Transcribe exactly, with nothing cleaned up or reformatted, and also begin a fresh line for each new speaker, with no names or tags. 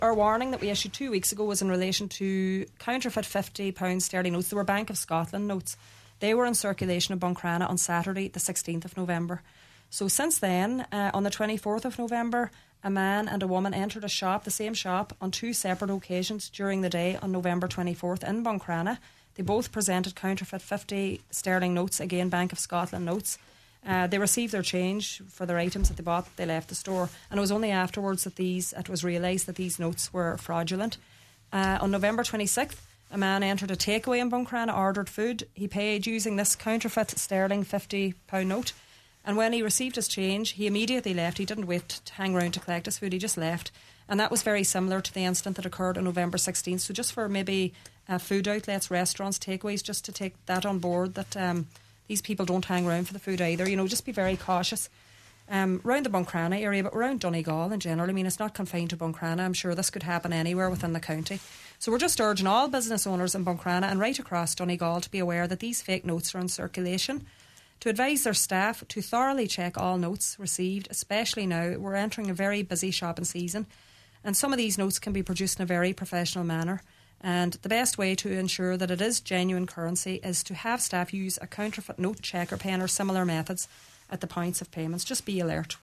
our warning that we issued two weeks ago was in relation to counterfeit fifty pound sterling notes. They were Bank of Scotland notes. They were in circulation in Buncrana on Saturday the sixteenth of November. So since then, uh, on the twenty-fourth of November, a man and a woman entered a shop, the same shop, on two separate occasions during the day on November twenty-fourth in Buncrana. They both presented counterfeit fifty sterling notes, again Bank of Scotland notes. Uh, they received their change for their items that they bought. They left the store, and it was only afterwards that these it was realised that these notes were fraudulent. Uh, on November twenty-sixth, a man entered a takeaway in Buncrana, ordered food. He paid using this counterfeit sterling fifty pound note, and when he received his change, he immediately left. He didn't wait to hang around to collect his food. He just left, and that was very similar to the incident that occurred on November sixteenth. So just for maybe uh, food outlets, restaurants, takeaways, just to take that on board, that um, these people don't hang around for the food either. You know, just be very cautious. Um, around the Buncrana area, but around Donegal in general. I mean, it's not confined to Buncrana. I'm sure this could happen anywhere within the county. So we're just urging all business owners in Buncrana and right across Donegal to be aware that these fake notes are in circulation, to advise their staff to thoroughly check all notes received, especially now we're entering a very busy shopping season, and some of these notes can be produced in a very professional manner. And the best way to ensure that it is genuine currency is to have staff use a counterfeit note checker pen or similar methods at the points of payments. Just be alert.